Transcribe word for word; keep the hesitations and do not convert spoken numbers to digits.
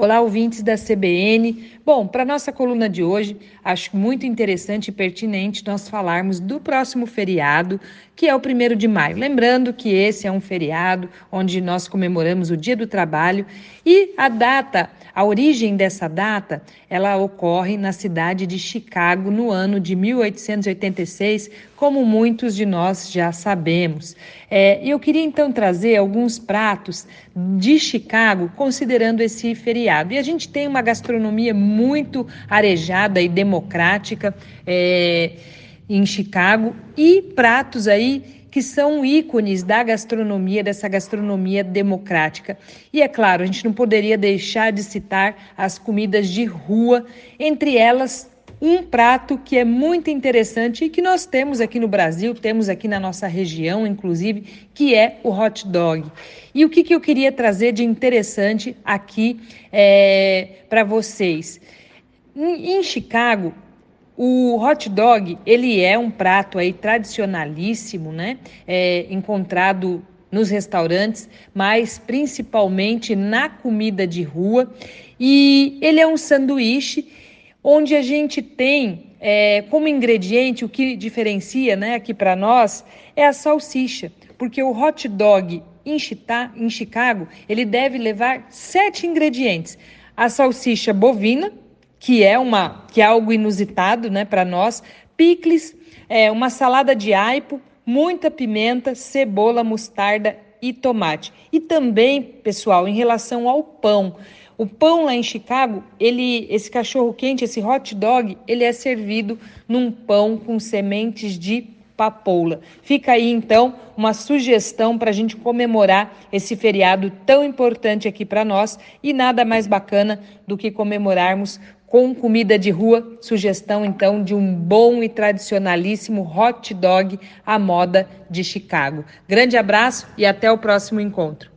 Olá, ouvintes da C B N. Bom, para a nossa coluna de hoje, acho muito interessante e pertinente nós falarmos do próximo feriado, que é o primeiro de maio. Lembrando que esse é um feriado onde nós comemoramos o Dia do Trabalho e a data, a origem dessa data, ela ocorre na cidade de Chicago no ano de mil oitocentos e oitenta e seis, como muitos de nós já sabemos. É, eu queria então trazer alguns pratos de Chicago, considerando esse feriado. E a gente tem uma gastronomia muito arejada e democrática é, em Chicago e pratos aí que são ícones da gastronomia, dessa gastronomia democrática. E é claro, a gente não poderia deixar de citar as comidas de rua, entre elas um prato que é muito interessante e que nós temos aqui no Brasil, temos aqui na nossa região, inclusive, que é o hot dog. E o que, que eu queria trazer de interessante aqui é, para vocês? Em, em Chicago, o hot dog, ele é um prato aí tradicionalíssimo, né? É, encontrado nos restaurantes, mas principalmente na comida de rua. E ele é um sanduíche onde a gente tem é, como ingrediente, o que diferencia, né, aqui para nós, é a salsicha, porque o hot dog em, Chita, em Chicago, ele deve levar sete ingredientes. A salsicha bovina, que é, uma, que é algo inusitado, né, para nós, picles, é, uma salada de aipo, muita pimenta, cebola, mostarda e tomate. E também, pessoal, em relação ao pão, o pão lá em Chicago, ele, esse cachorro-quente, esse hot dog, ele é servido num pão com sementes de papoula. Fica aí, então, uma sugestão para a gente comemorar esse feriado tão importante aqui para nós e nada mais bacana do que comemorarmos com comida de rua. Sugestão, então, de um bom e tradicionalíssimo hot dog à moda de Chicago. Grande abraço e até o próximo encontro.